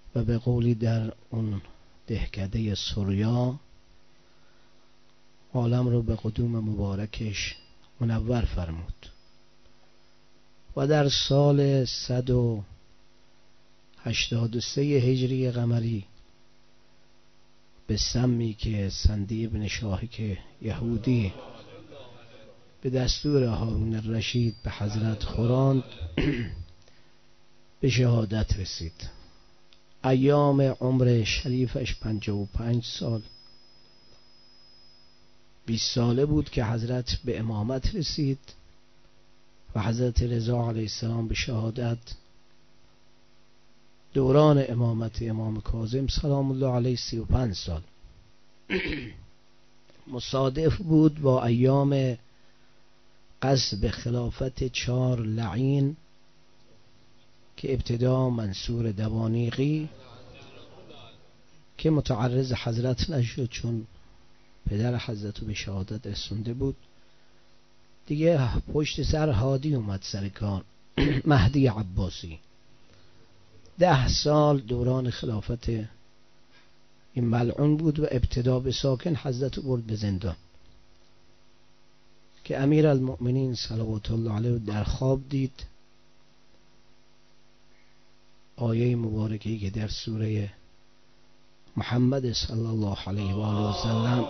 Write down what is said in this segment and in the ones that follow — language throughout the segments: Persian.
و به قولی در اون دهکده سوریا عالم رو به قدوم مبارکش منور فرمود و در سال 183 هجری قمری به سمی که سندی ابن شاهک یهودی به دستور هارون الرشید به حضرت خوراند به شهادت رسید. ایام عمر شریفش 55 سال 20 ساله بود که حضرت به امامت رسید و حضرت رضا علیه السلام به شهادت. دوران امامت امام کاظم سلام الله علیه 35 سال مصادف بود با ایام غصب خلافت 4 لعین که ابتدا منصور دوانیقی که متعرض حضرت نشد چون پدر حضرت رو به شهادت رسونده بود، دیگه پشت سر هادی اومد سر کار مهدی عباسی. 10 سال دوران خلافت این ملعون بود و ابتدا به ساکن حضرت رو برد به زندان که امیر المؤمنین صلوات الله علیه در خواب دید آیه مبارکی که در سوره محمد صلی الله علیه و آله و سلم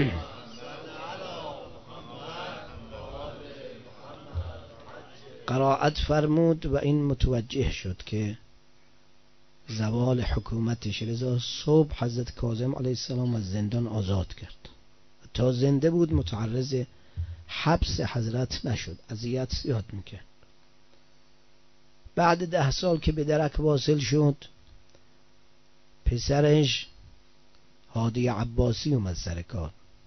قرائت فرمود و این متوجه شد که زوال حکومتش. رضا صبح حضرت کاظم علیه السلام از زندان آزاد کرد. تا زنده بود متعرض حبس حضرت نشد، اذیت زیاد میکرد. بعد 10 سال که به درک واصل شد پسرش هادی عباسی اومد سر کار.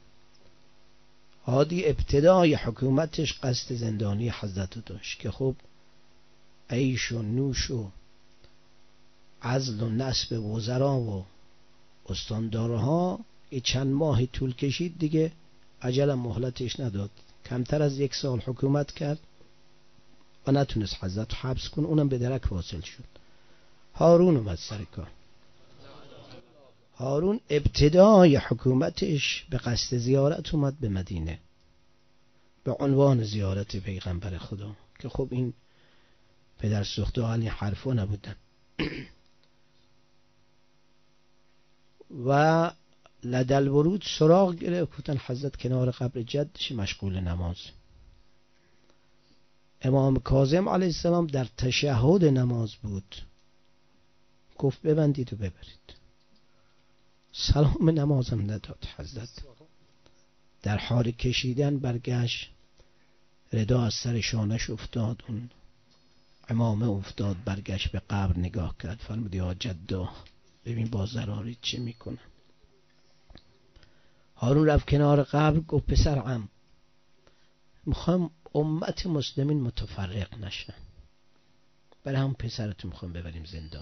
هادی ابتدای حکومتش قصد زندانی حضرت داشت که خب عیش و نوش و عزل و نصب وزرا و استاندارها چند ماه طول کشید، دیگه عجل مهلتش نداد. کمتر از 1 سال حکومت کرد و نتونست حضرت حبس کنه، اونم به درک واصل شد. هارون اومد سر کار. هارون ابتدای حکومتش به قصد زیارت اومد به مدینه به عنوان زیارت پیغمبر خدا که خب این پدر سوخته این حرفا نبودن و لدل ورود سراغ گرفت. گفتن حضرت کنار قبر جدش مشغول نماز. امام کاظم علیه السلام در تشهد نماز بود، گفت ببندید و ببرید. سلام نمازم نداد. حضرت در حال کشیدن برگشت، ردا از سر شانش افتاد، اون عمامه افتاد، برگشت به قبر نگاه کرد، فرمود یا جدا ببین با ضراری چه میکنم. هارون رفت کنار قبر، گفت پسرم میخوام امت مسلمین متفرق نشن، برای هم پسرتون میخوام ببریم زندان.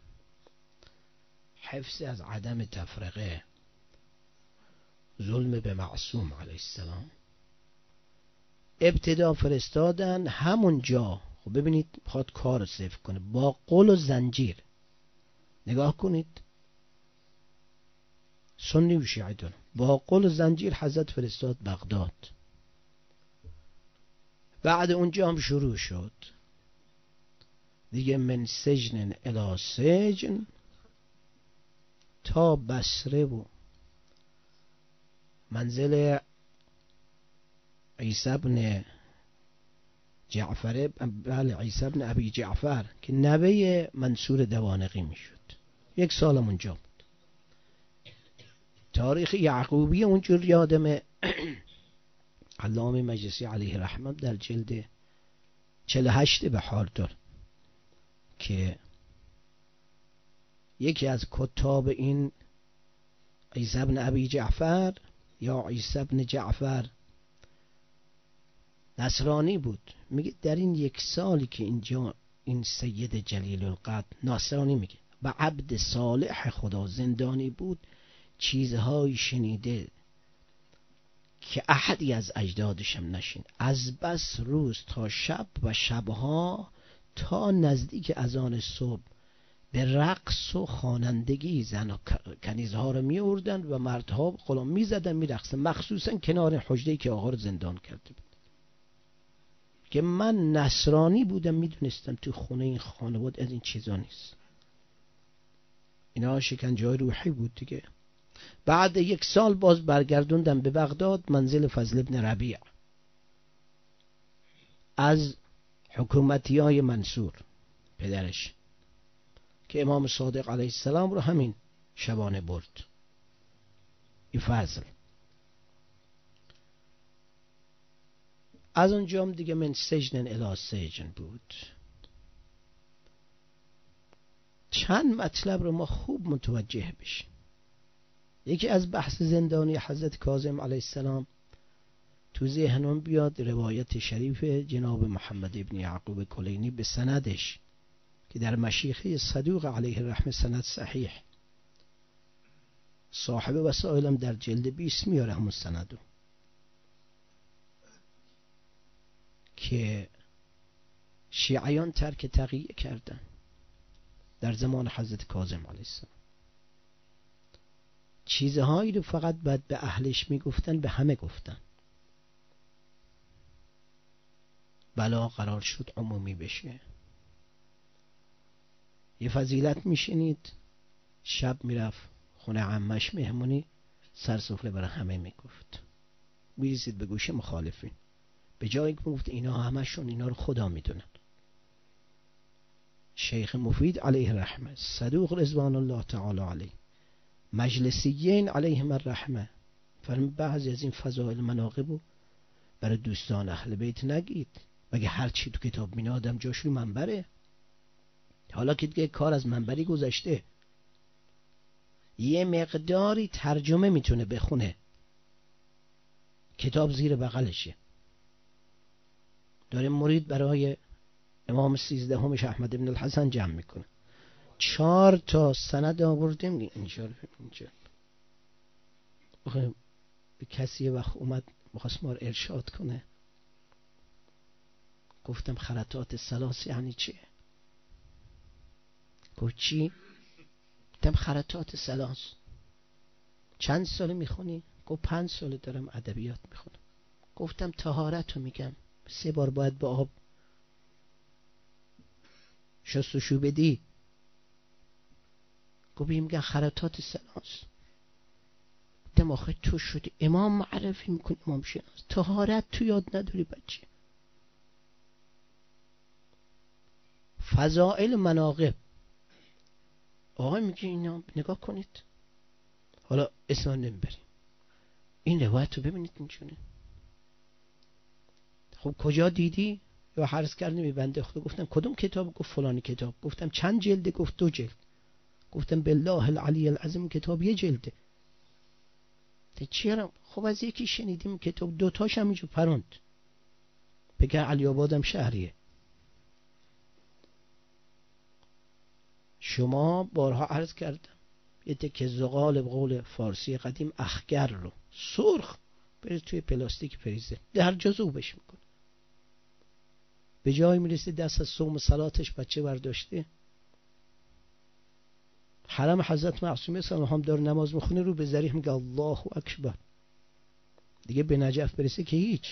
حفظ از عدم تفرقه، ظلم به معصوم علیه السلام. ابتدا فرستادن همونجا. خب ببینید خواهد کار سیف کنه با قل و زنجیر. نگاه کنید سنی و شیعی دارن. با قل و زنجیر حضرت فرستاد بغداد. بعد اونجا هم شروع شد دیگه من سجن الی سجن تا بصره و منزل عیسی بن جعفر، بله عیسی بن ابی جعفر که نوه منصور دوانقی میشد. 1 سالم اونجا بود. تاریخ یعقوبی اونجور یادمه. علامه مجلسی علیه رحمت در جلد 48 بهار دار که یکی از کتاب این عیسی بن ابی جعفر یا عیسی بن جعفر نصرانی بود. میگه در این 1 سالی که اینجا این سید جلیل القدر نصرانی میگه و عبد صالح خدا زندانی بود، چیزهایی شنیده که احدی از اجدادشم نشین. از بس روز تا شب و شبها تا نزدیک اذان صبح به رقص و خوانندگی زن و کنیزها رو می آوردن و مردها غلام می زدن می رقصن، مخصوصا کنار حجره‌ای که آقا رو زندان کرده بود. که من نصرانی بودم میدونستم تو خونه این خانواده از این چیزا نیست. اینا شکنجه‌های روحی بود دیگه. بعد 1 سال باز برگردوندم به بغداد، منزل فضل ابن ربیع از حکومتیای منصور پدرش، که امام صادق علیه السلام رو همین شبانه برد. این فضل از اونجام دیگه من سجن الی سجن بود. چند مطلب رو ما خوب متوجه بشیم. یکی از بحث زندانی حضرت کاظم علیه السلام تو ذهنم بیاد روایت شریف جناب محمد ابن یعقوب کلینی به سندش که در مشیخه صدوق علیه الرحمه سند صحیح، صاحب وسائلم در جلد 20 میاره همون سندو، که شیعیان ترک تقیه کردن در زمان حضرت کاظم علیه السلام. چیزهایی رو فقط بعد به اهلش میگفتن، به همه گفتن. بلا قرار شد عمومی بشه. یه فضیلت میشنید، شب میرفت خونه عمش مهمونی، سر سفره برای همه میگفت، میرسید به گوش مخالفین، به جایی که میگفت اینا همشون اینا رو خدا میدونن. شیخ مفید علیه الرحمه، صدوق رضوان الله تعالی علیه، مجلسیین علیهم الرحمه، فرمود بعضی از این فضائل مناقب برای دوستان اهل بیت نگید، مگه هر چی تو کتاب مینا آدم جاش رو منبره؟ حالا که دیگه کار از منبری گذشته، یه مقداری ترجمه میتونه بخونه، کتاب زیر بغلشه. داره مرید برای امام 13 احمد بن الحسن جمع میکنه، 4 تا سند آوردیم اینجا. به کسی یه وقت اومد میخواست ما رو ارشاد کنه، گفتم خرطات ثلاث یعنی چیه؟ گفت چی؟ گفتم خرطات ثلاث. چند سال میخونی؟ گفت 5 سال دارم ادبیات میخونم. گفتم طهارت رو میگم 3 بار باید با آب شستشو بدی. گفت میگن خرطات ثلاث. گفتم آخه تو شدی امام معرفی میکنی، امام شناس، طهارت تو یاد نداری بچه؟ فضائل مناقب آقای میگه اینا نگاه کنید، حالا اسم نمیبریم، این روایت رو ببینید اینجوری. خب کجا دیدی؟ یا عرض کردم به بنده خدا، گفتم کدوم کتاب؟ گفت فلانی کتاب. گفتم چند جلده؟ گفت 2 جلد. گفتم بالله العلی العظیم کتاب 1 جلده. چرا؟ خب از یکی شنیدیم کتاب 2 تاش هم اینجا پروند، بگه علی آبادم شهریه. شما بارها عرض کردم یه تکه زغال به قول فارسی قدیم اخگر رو سرخ برید توی پلاستیک فریزر، در جا ذوبش میکنه، به جای میرسه دست از صوم صلاتش بچه برداشته، حرم حضرت معصومه صلی الله علیه و داره نماز میخونه، رو به ذریح میگه الله اکبر، دیگه به نجف برسه که هیچ.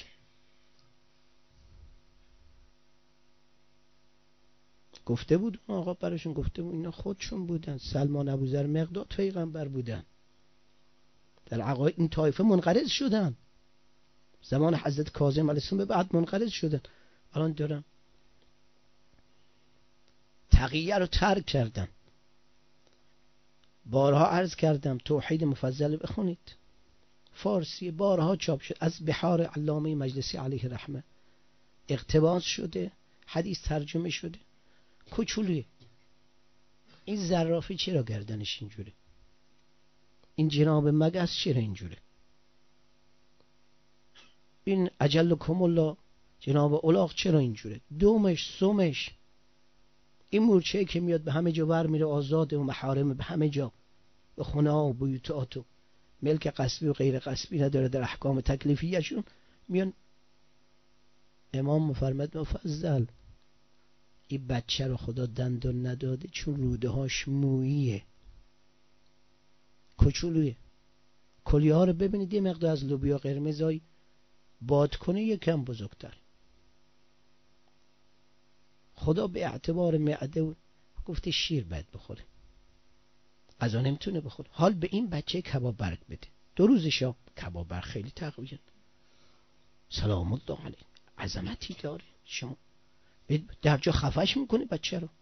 گفته بود آقا براشون، گفته بود اینا خودشون بودن، سلمان ابوذر مقداد پیغمبر بودن، در عقاید این طایفه منقرض شدن، زمان حضرت کاظم علیه السلام به بعد منقرض شدن، الان دارن تقیه رو ترک کردن. بارها عرض کردم توحید مفضل بخونید، فارسی بارها چاپ شد، از بحار علامه مجلسی علیه الرحمه اقتباس شده، حدیث ترجمه شده. کوچولیه این زرافی چرا گردنش اینجوره؟ این جناب مگس چرا اینجوره؟ این اجلکم الله جناب الاغ چرا اینجوره؟ دومش سومش، این مورچه که میاد به همه جا بر میره، آزاده و محارم به همه جا، به خونه ها و بیوتات و ملک قصبی و غیر قصبی نداره، در احکام تکلیفیشون میان. امام مفرمد مفضل این بچه رو خدا دندون نداده چون روده هاش موییه، کوچولویه. کلیه ها رو ببینید یه مقدار از لوبیا قرمزای باد کنه یکم بزرگتر. خدا به اعتبار معده گفته شیر باید بخوره، غذا نمیتونه بخوره. حال به این بچه کباب برگ بده، 2 روزش کباب برگ خیلی تقویه، سلام الله علیه، عظمتی داره. شما در جا خفش میکنه بچه رو.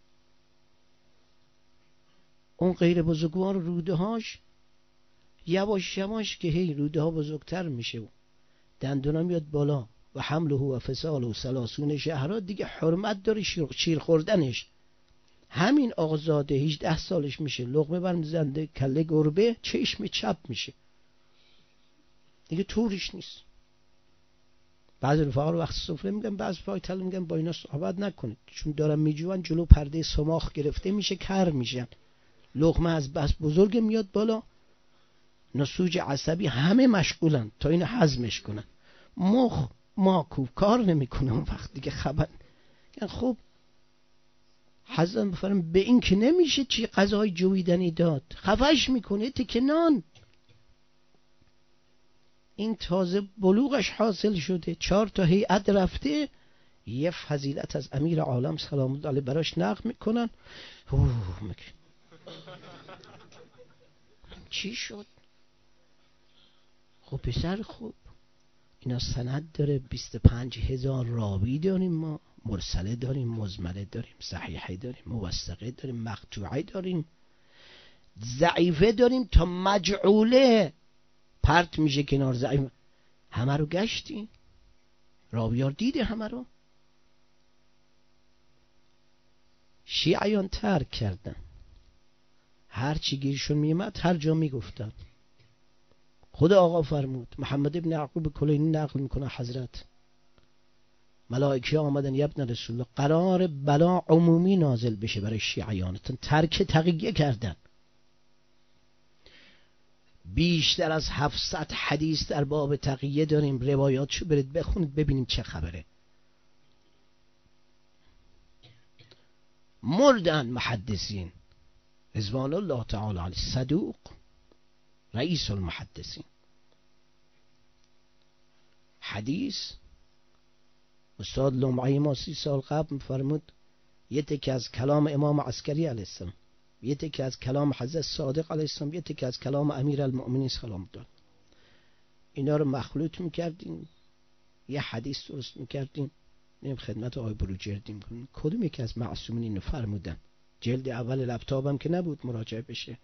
اون غیر بزرگوار روده هاش یواش یواش که هی روده ها بزرگتر میشه و دندونا میاد بالا و حمله و فصاله و 30 شهرها، دیگه حرمت داره شیر خوردنش. همین آقازاده 18 سالش میشه، لقمه برمی‌زنه کله گربه، چشم چپ میشه، دیگه طورش نیست. بعضی رفقا رو وقت سفره میگن، بعضی فایتل میگن با اینا صحبت نکنید چون دارن میجوان جلو پرده سماخ گرفته میشه، کر میشن، لقمه از بس بزرگ میاد بالا، نسوج عصبی همه مشغولن تا اینو هضمش کنن، مخ ماکو کار نمیکنه اون وقت دیگه خبر. یعنی خب حضرت بفرم به این که نمیشه چی غذای جویدنی داد، خفش میکنه تکه نان. این تازه بلوغش حاصل شده، 4 تا هیئت رفته، یه فضیلت از امیر عالم سلام الله علیه براش نقل میکنن. چی شد؟ خب پسر خوب، اینا سند داره، 25,000 راوی داریم، ما مرسله داریم، مزمله داریم، صحیحه داریم، موثقه داریم، مقطوعه داریم، ضعیفه داریم، تا مجعوله پرت میشه کنار ضعیف. همه رو گشتیم، راویار دیده همه رو. شیعیان ترک کردن، هر چی گیرشون میمد هر جا میگفتن. خدا آقا فرمود، محمد ابن یعقوب کلینی نقل میکنه حضرت ملائکه آمدن یا ابن رسول الله، قرار بلا عمومی نازل بشه برای شیعیانتون، ترک تقیه کردن. بیشتر از 700 حدیث در باب تقیه داریم، روایاتشو برید بخونید ببینیم چه خبره. مردن محدثین رضوان الله تعالی علیه، صدوق رئیس المحدثین. حدیث استاد لمعی ما 30 سال قبل فرمود یه تکه از کلام امام عسکری علیه السلام، یه تکه از کلام حضرت صادق علیه السلام، یه تکه از کلام امیر المؤمنین سلام الله، اینا رو مخلوط میکردیم یه حدیث درست میکردیم. نیم خدمت آقای بروجردی میکنیم کدوم یکی از معصومین اینو فرمودن، جلد اول لپتاپم که نبود مراجعه بشه،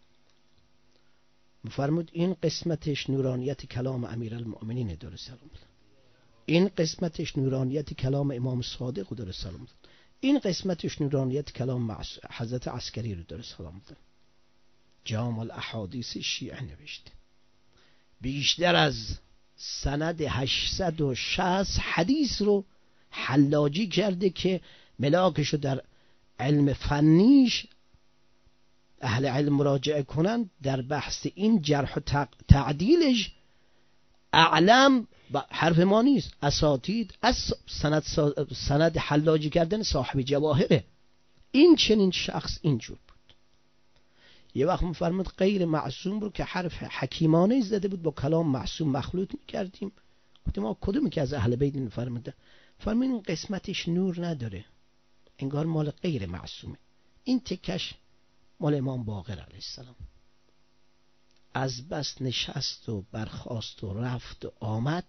فرمود این قسمتش نورانیت کلام امیر المؤمنین داره سلام الله، این قسمتش نورانیت کلام امام صادق داره سلام الله، این قسمتش نورانیت کلام حضرت عسکری رو داره سلام الله. جامع الاحادیث شیعه نوشته، بیشتر از سند 860 حدیث رو حلاجی کرده که ملاکشو در علم فنیش اهل علم مراجعه کنن، در بحث این جرح و تعدیلش اعلم حرف ما نیست، اساتید از سند حلاجی کردن صاحب جواهره. این چنین شخص اینجور بود. یه وقت مفرمود غیر معصوم رو که حرف حکیمانه زده بود با کلام معصوم مخلوط میکردیم. گفتیم ما کدومی که از اهل بیت فرموده؟ فرمود این قسمتش نور نداره، انگار مال غیر معصومه، این تکش مال امام باقر علیه السلام. از بس نشست و برخاست و رفت و آمد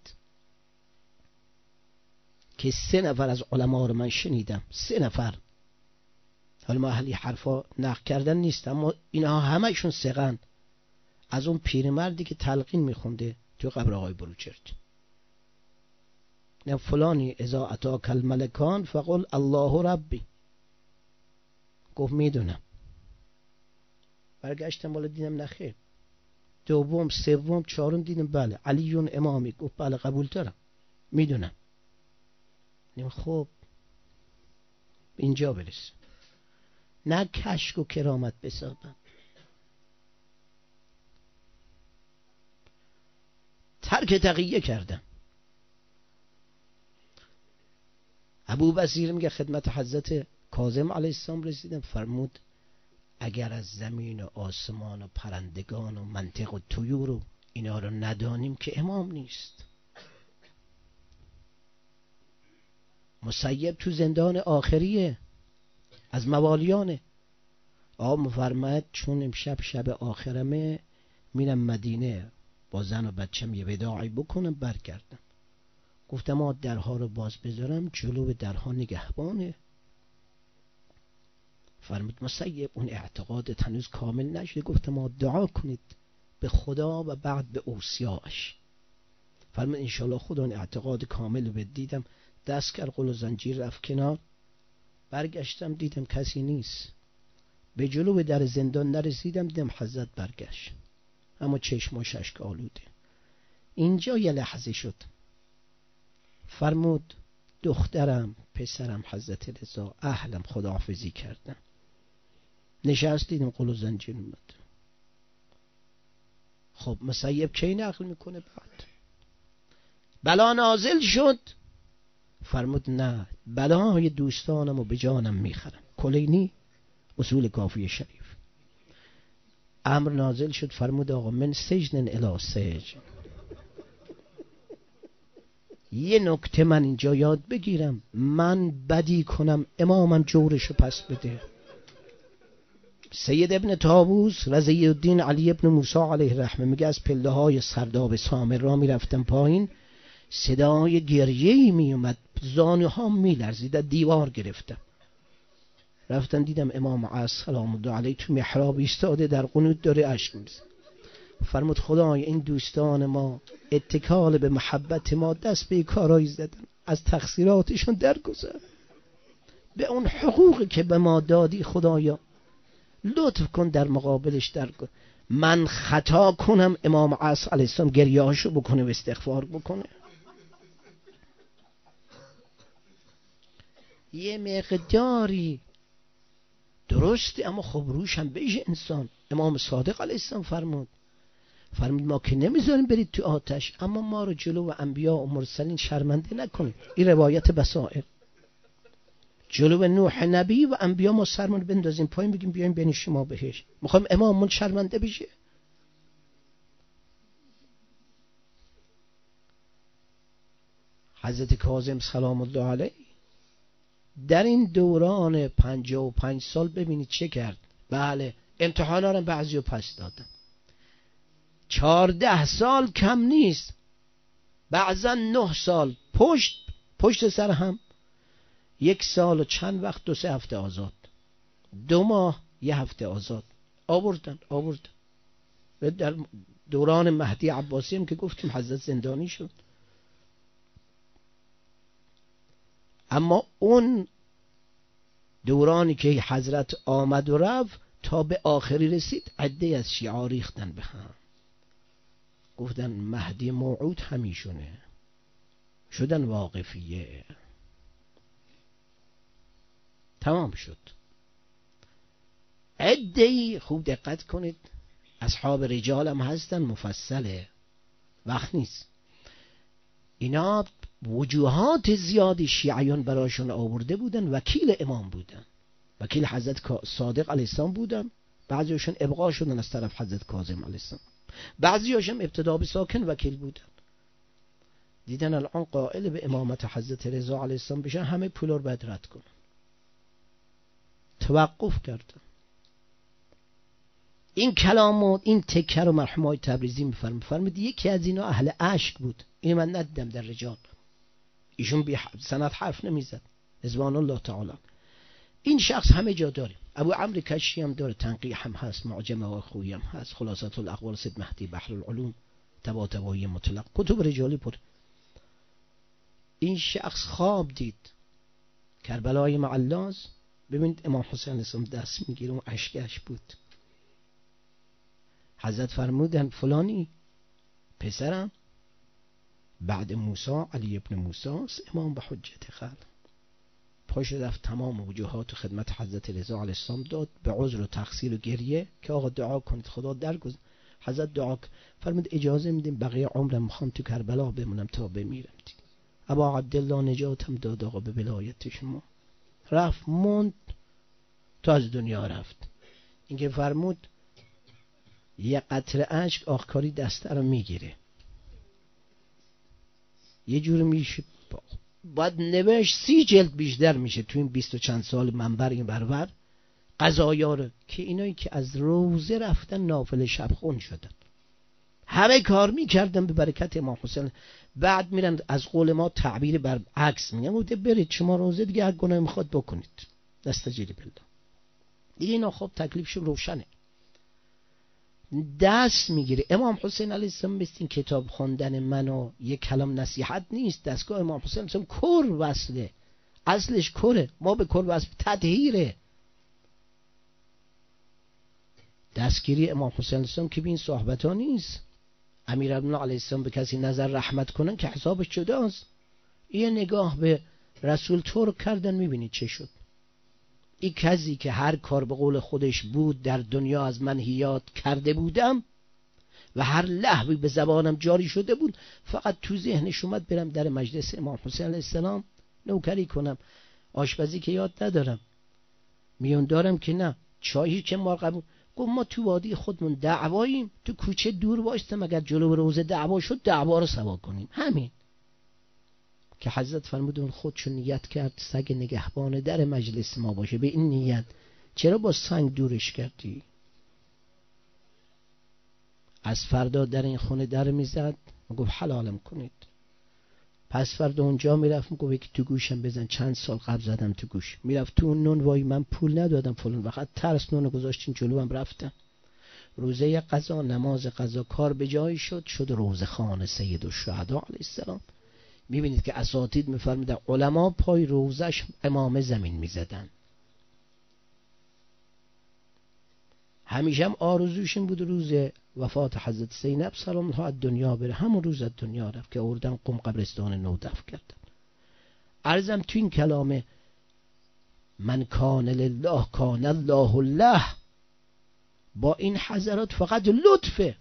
که 3 نفر از علما رو من شنیدم، 3 نفر، حالا ما اهلی حرفا نقل کردن نیست اما اینها همهشون ثقن، از اون پیرمردی که تلقین میخونده تو قبر آقای بروجرد، نه فلانی اذا اتاک الملکان فقل الله ربی، گفت میدونم. برگشتم بالا دیدم نخیر، دوم سوم چهارم دیدم بله علیون امامی، گفت بله قبول دارم میدونم. خب اینجا برس، نه کشک و کرامت بسازن، ترک تقیه کردن. ابو بصیر میگه خدمت حضرت کاظم علیه السلام رسیدم، فرمود اگر از زمین و آسمان و پرندگان و منطق و طیور و اینا رو ندانیم که امام نیست. مسیب تو زندان آخریه، از موالیانه. آقا مفرمد چون امشب شب آخرمه، میرم مدینه با زن و بچم یه وداعی بکنم برگردم. گفتم درها رو باز بذارم، جلو درها نگهبانه. فرمود مسیب اون اعتقادت هنوز کامل نشده. گفتم دعا کنید به خدا و بعد به اوصیاش. فرمود انشالله خدا اون اعتقاد کامل رو بدیدم. دست کرد، قل و زنجیر رفت کنار. برگشتم دیدم کسی نیست. به جلو در زندان نرسیدم، دیدم حضرت برگشت، اما چشماش اشک آلوده. اینجا یه لحظه شد. فرمود دخترم پسرم حضرت رضا اهلم، خداحافظی کردم. نشست، دیدم قل و زنجیر اومد. خب مسیب کی نقل میکنه؟ بعد بلا نازل شد. فرمود نه، بلاهای دوستانم و به جانم میخرم. کلینی اصول کافی شریف. امر نازل شد، فرمود آقا من سجن الی سجن. یه نکته من اینجا یاد بگیرم، من بدی کنم امامم جورشو پس بده. سید ابن طاووس رضی الدین علی ابن موسی علیه رحمه میگه از پله های سرداب سامر را میرفتم پایین، صدای گریه‌ای میومد، زانوها میلرزید، دیوار گرفتم. رفتم دیدم امام عصر سلام الله علیه تو محراب ایستاده در قنوت داره اشک میریزه. فرمود خدای این دوستان ما اتکال به محبت ما دست به کارایی زدن، از تقصیراتشون درگذر، به اون حقوقی که به ما دادی خدایا لطف کن در مقابلش درگذر. من خطا کنم امام عصر علیه السلام گریهاشو بکنه و استغفار بکنه؟ یه مقداری درسته، اما خب روش هم بشه انسان. امام صادق علیه السلام فرمود ما که نمیذاریم برید تو آتش، اما ما رو جلو و انبیا و مرسلین شرمنده نکنید. این روایت بصائر. جلو نوح نبی و انبیا ما سرمون بندازیم پایین، بگیم بیایم بین شما بهش. میخوایم اماممون شرمنده بشه؟ حضرت کاظم سلام الله علیه در این دوران 55 سال ببینید چه کرد. بله امتحانا رو بعضی رو پس دادن. 14 سال کم نیست، بعضا 9 سال پشت سر هم، 1 سال و چند وقت 2-3 هفته آزاد، 2 ماه 1 هفته آزاد آوردن. در دوران مهدی عباسی هم که گفتیم حضرت زندانی شد. اما اون دورانی که حضرت آمد و رفت تا به آخری رسید، عده از شیعه ریختن به هم، گفتن مهدی موعود همیشونه، شدن واقفیه. تمام شد. عده‌ای خوب دقت کنید، اصحاب رجال هم هستن، مفصله، وقت نیست. اینا وجوهات زیادی شیعیان براشون آورده بودن. وکیل امام بودن، وکیل حضرت صادق علیه السلام بودن. بعضیشون ابقا شدن از طرف حضرت کاظم علیه السلام، بعضیشون ابتدا به ساکن وکیل بودن. دیدن الان قائل به امامت حضرت رضا علیه السلام بشن، همه پولار باید رد کنن. توقف کردن. این کلامات، این تکر و مرحوم های تبریزی میفرمید یکی از اینا اهل اشک بود. این من ندیدم در رجال، ایشون بی سند حرف نمیزد رضوان الله تعالی. این شخص همه جا داریم. ابو عمرو کشی هم داره، تنقیح هم هست، معجمه و خویی هم هست، خلاصات الاقوال سید مهدی، بحر العلوم، طباطبایی مطلق، کتب رجالی پر. این شخص خواب دید کربلای معلاز. ببینید امام حسین اسلام دست میگیره، اون اشکش بود. حضرت فرمودن فلانی پسرم بعد موسی علی ابن موسی امام به حجت خلق. پاش رفت تمام وجوهات و خدمت حضرت رضا علیه السلام داد، به عذر و تقصیر و گریه که آقا دعا کنید خدا درگذر. حضرت دعا فرمود اجازه میدیم بقیه عمرم میخوام تو کربلا بمونم تا بمیرم. ابا عبدالله نجاتم داد آقا به ولایت شما. رفت موند تا از دنیا رفت. این که فرمود یه قطره اشک آخکاری دسته رو میگیره. یه جور میشه باید نوشت 30 جلد بیشتر میشه تو این 20 و چند سال منبر این برور قضایا رو که اینایی که از روزه رفتن نافل شب خون شدن، همه کار میکردن به برکت امام حسین. بعد میرن از قول ما تعبیر برعکس میگن گفته برید شما روزه دیگه هر گناهی میخواد بکنید نستجیب بالله دیگه. اینا خب تکلیفشون روشنه، دست میگیره. امام حسین علیه السلام مثل این کتاب خوندن من و یک کلام نصیحت نیست. دستگاه امام حسین علیه السلام کر وصله، اصلش کره، ما به کر وصل تطهیره. دستگیری امام حسین علیه السلام که به این صحبت ها نیست. امیرالمومنین علیه السلام به کسی نظر رحمت کنن که حسابش جداست. یه نگاه به رسول ترک کردن میبینید چه شد. این کسی که هر کار به قول خودش بود در دنیا از منهیات کرده بودم و هر لحظی به زبانم جاری شده بود، فقط تو ذهنش اومد برم در مجلس امام حسین علیه السلام نوکری کنم، آشپزی که یاد ندارم، میون دارم که نه، چایی که ما قبول. گفت ما تو وادی خودمون دعواییم، تو کوچه دور وایستم اگر جلو روزه دعوا شد دعوا رو سوا کنیم. همین که حضرت فرمودون خودشو نیت کرد سگ نگهبان در مجلس ما باشه. به این نیت چرا با سنگ دورش کردی؟ از فردا در این خونه در میزد، گفت حلالم کنید. پس فردا اونجا میرفت میگفت که تو گوشم بزن، چند سال قبل زدم تو گوش. میرفت تو نون، وای من پول ندادم فلان وقت، ترس نون گذاشتین جلوم رفتم. روزه قضا، نماز قضا کار به جایی شد روزه خانه سید الشهدا علیه السلام. میبینید که اساتید میفرمودن علما پای روزش امام زمین میزدن. همیشه هم آرزوش این بود روز وفات حضرت زینب سلام الله از دنیا بره. همون روز از دنیا رفت که آوردن قم قبرستان نو دفن کردن. عرضم تو این کلام من کان لله کان الله له با این حضرات فقط لطفه،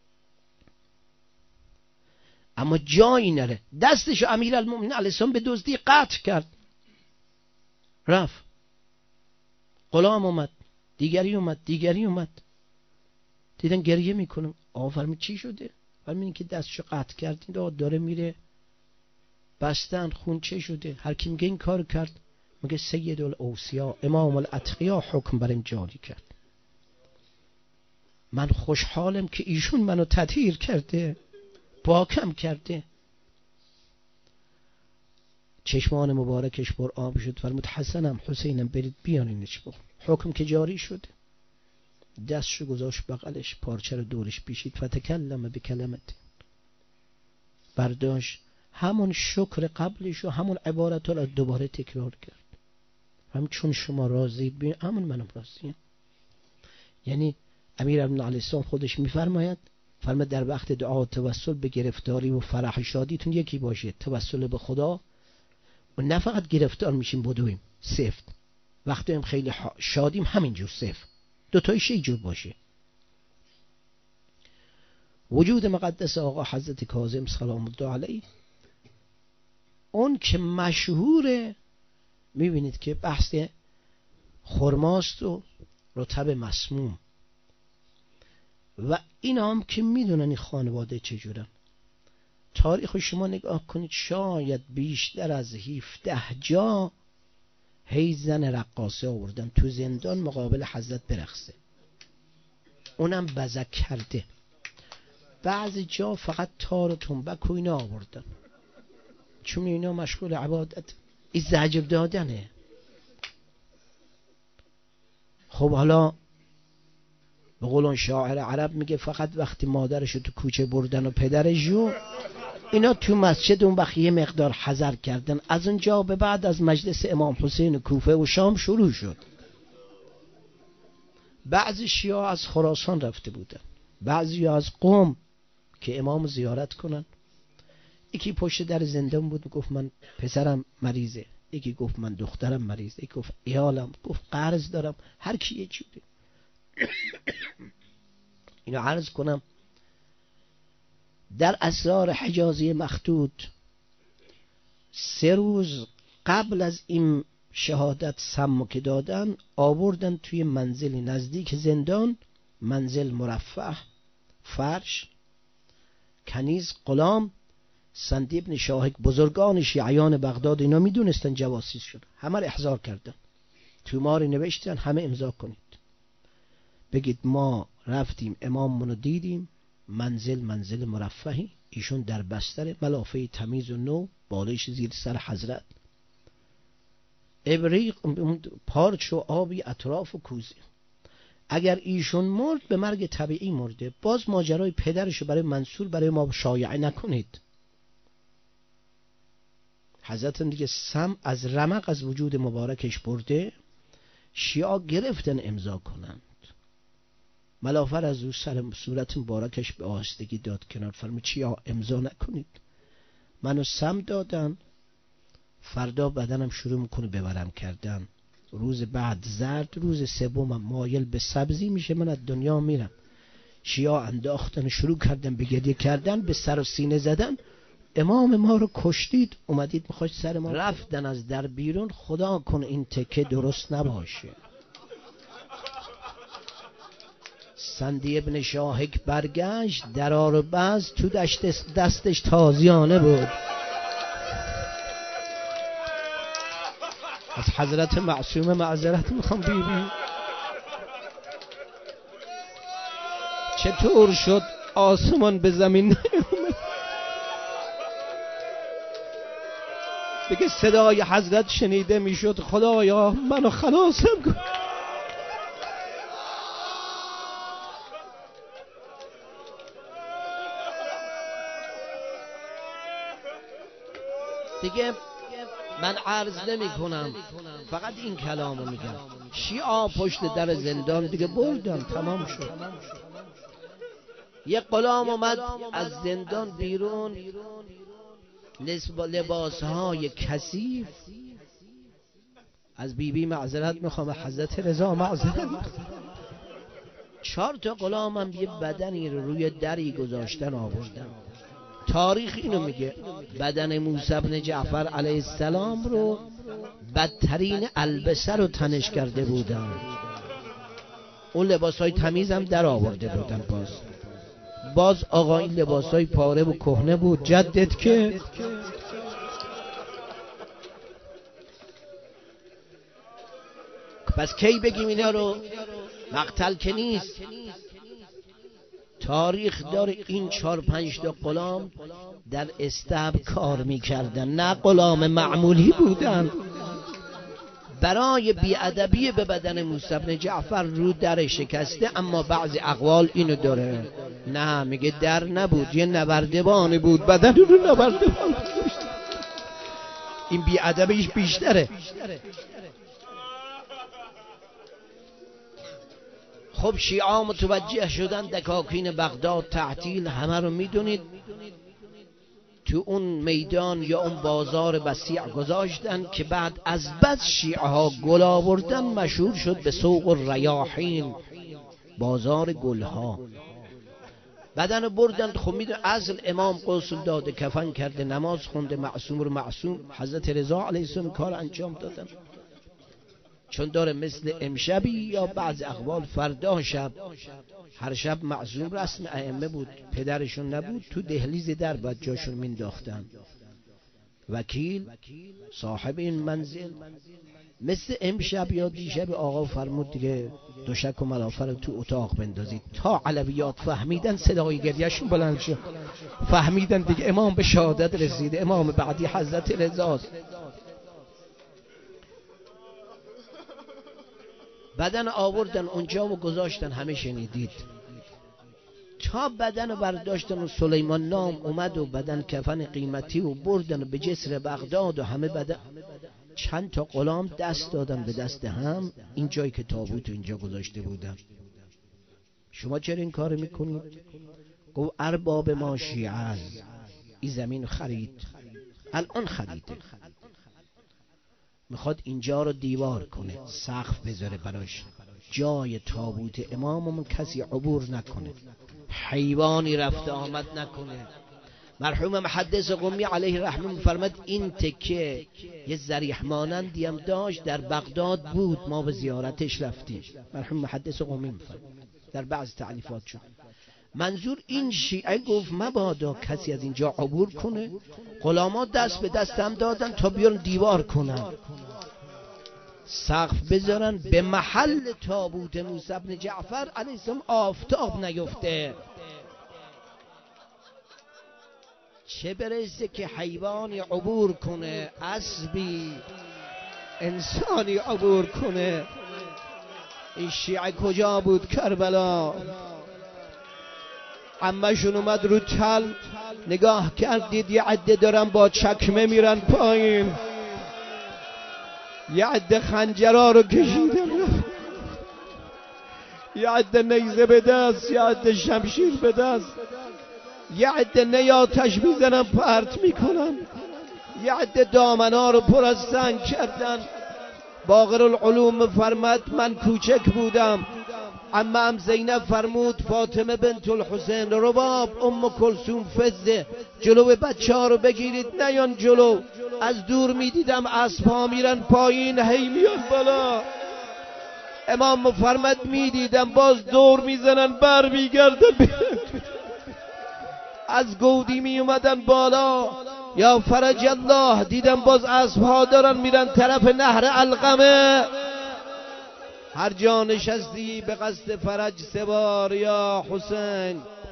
اما جایی نره. دستشو امیرالمومنین علیه السلام به دزدی قطع کرد، رفت. غلام اومد، دیگری اومد، دیدن گریه میکنم. آقا فرمود چی شده؟ فرمود که دستشو قطع کردین، داره میره بستن خون. چه شده؟ هر کی میگه این کار کرد میگه سید الاوصیا امام الاتقیا حکم برم جاری کرد. من خوشحالم که ایشون منو تطهیر کرده، پاکم کرده. چشمان مبارکش پر آب شد. فرمود حسنم حسینم برید بیانینش بخون. حکم که جاری شده. دستشو گذاشت بغلش، پارچه رو دورش پیشید. فتکلم بکلمت، برداشت همون شکر قبلش و همون عبارت رو دوباره تکرار کرد. هم چون شما راضید بین همون منم راضیم. یعنی امیرالمومنین علیه السلام خودش میفرماید فرمود در وقت دعا توسل به گرفتاری و فرح شادیتون یکی باشه، توسل به خدا. و نه فقط گرفتار میشیم بدویم سفت، وقتی هم خیلی شادیم همینجور سفت، دوتایش یک جور باشه. وجود مقدس آقا حضرت کاظم سلام الله علیه اون که مشهوره، میبینید که بحث خرماست و رطب مسموم و این هم که میدونن این خانواده چجورن. تاریخ شما نگاه کنید، شاید بیشتر از 17 جا هی زن رقاصه آوردن تو زندان مقابل حضرت برقصه، اونم بزک کرده. بعضی جا فقط تار و تنبک و اینا آوردن چون اینا مشغول عبادت، این زجر دادنه. خب حالا به قول شاعر عرب میگه فقط وقتی مادرشو تو کوچه بردن و پدرشو، اینا تو مسجد اون وقت یه مقدار حذر کردن. از اونجا به بعد از مجلس امام حسین کوفه و شام شروع شد. بعضی شیعه از خراسان رفته بودن، بعضی از قم که امام زیارت کنن. یکی پشت در زندان بود گفت من پسرم مریضه، یکی گفت من دخترم مریضه، یکی گفت ایالم، گفت قرض دارم، هر کی یه جوری. اینو عرض کنم در اسرار حجازی مخدود 3 روز قبل از این شهادت سمو که دادن آوردن توی منزلی نزدیک زندان، منزل مرفه، فرش، کنیز، غلام. سندی ابن شاهک بزرگان شیعیان بغداد اینا میدونستن جواسیس شد، همه رو احضار کردن، توماری نوشتن همه امضا کنید، بگید ما رفتیم اماممون رو دیدیم، منزل مرفهی، ایشون در بستر، ملافه تمیز و نو، بالش زیر سر حضرت، ابریق پارچ و آبی اطراف و کوزه. اگر ایشون مرد به مرگ طبیعی مرده، باز ماجرای پدرشو برای منصور برای ما شایعه نکنید. حضرت دیگه سم از رمق از وجود مبارکش برده، شیعا گرفتن امضا کنند. ملافر از او سر صورت مبارکش به آهستگی داد کنار، فرمود چیا امضا نکنید. منو سم دادن، فردا بدنم شروع میکنه ببرم کردن، روز بعد زرد، روز سومم مایل به سبزی میشه، من از دنیا میرم. شیعا انداختن، شروع کردن به گریه کردن، به سر و سینه زدن، امام ما رو کشتید، اومدید میخواید سر ما. رفتن از در بیرون، خدا کن این تکه درست نباشه. سندی ابن شاهک برگشت، درا رو بست، تو دستش تازیانه بود. از حضرت معصومه معذرت میخوام بیبی، چطور شد آسمان به زمین نیومد؟ بگه صدای حضرت شنیده میشد، خدایا منو خلاصم کن. دیگه من عرض نمی کنم، فقط این کلامو میگم. شیعا پشت در زندان دیگه بردن، تمام شد. یه غلام اومد از زندان بیرون، لباسهای کثیف. از بیبی معذرت میخوام، حضرت رضا معذرت میخوام. 4 تا غلامم یه بدنی رو روی دری گذاشتن آوردن. تاریخ اینو میگه بدن موسی بن جعفر علیه السلام رو بدترین البسه رو تنش کرده بودن، اون لباسای تمیز هم در آورده بودن. باز آقا این لباسای پاره و کهنه بود. جدت که پس کی بگیم اینا رو؟ مقتل که نیست. تاریخ داره این 4-5 تا غلام در استبل کار میکردن، نه غلام معمولی بودن. برای بیادبی به بدن موسی بن جعفر رو در شکسته، اما بعضی اقوال اینو داره، نه میگه در نبود، یه نوردبان بود، بدن رو نوردبان. این بیادبیش بیشتره. خب شیعا متوجه شدن، دکاکین بغداد تعطیل، همه رو میدونید تو اون میدان یا اون بازار وسیع گذاشتن که بعد از بس شیعه ها گل آوردن، مشهور شد به سوق الریاحین، بازار گلها. بدن بردن. خب میدون اصل امام غسل داده، کفن کرده، نماز خونده، معصوم رو معصوم حضرت رضا علیه السلام کار انجام دادن. چون داره مثل امشبی یا بعض اقوال فردا شب، هر شب معصوم رسم ائمه بود، پدرشون نبود، تو دهلیز در بعد جاشون مینداختن. وکیل صاحب این منزل مثل امشب یا دیشب آقا فرمود دیگه دوشک و ملافه رو تو اتاق بندازید. تا علویات فهمیدن، صدای گریهشون بلند شد، فهمیدن دیگه امام به شهادت رسیده، امام بعدی حضرت رضاست. بدن آوردن اونجا و گذاشتن، همه شنیدید. تا بدن رو برداشتن و سلیمان نام اومد و بدن کفن قیمتی و بردن و به جسر بغداد و همه بدن. چند تا غلام دست دادن به دست هم، این جایی که تابوت اینجا گذاشته بودن. شما چرا این کار میکنید؟ گفت ارباب ما شیعه، این زمین خرید، الان خریده، میخواد اینجا رو دیوار کنه، سقف بذاره براش، جای تابوت اماممون کسی عبور نکنه، حیوانی رفت آمد نکنه. مرحوم محدث قمی علیه رحمه می‌فرماد این تکه یه ضریح مانندی هم داشت، در بغداد بود، ما به زیارتش رفتیم. مرحوم محدث قمی می‌فرماد در بعض تعلیفات شد. منظور این شیعه گفت مبادا کسی از اینجا عبور کنه. غلاما دست به دستم دادن تا بیان دیوار کنن، سقف بذارن به محل تابوت موسی بن جعفر علیه السلام آفتاب نیفته. چه برسه که حیوانی عبور کنه، اسبی، انسانی عبور کنه. این شیعه کجا بود؟ کربلا. عمه‌شون اومد رو تل، نگاه کردید یه عده دارن با چکمه میرن پایین، یه عده خنجرها رو کشیدن، یه عده نیزه به دست، یه عده شمشیر به دست، یه عده نیاتش میزنن پرت میکنن، یه عده دامنها رو پر از سنگ کردن. باقر العلوم فرمد من کوچک بودم، عمم زینب فرمود فاطمه بنت الحسین رباب ام کلثوم فزه جلو بچه ها رو بگیرید نیان جلو. از دور میدیدم اسبها میرن پایین هی میان بالا. امام فرمد میدیدم باز دور میزنن بر میگردن از گودی می اومدن بالا. یا فرج الله، دیدم باز اسبها دارن میرن طرف نهر علقمه. هر جا نشستی به قصد فرج سوار یا حسین.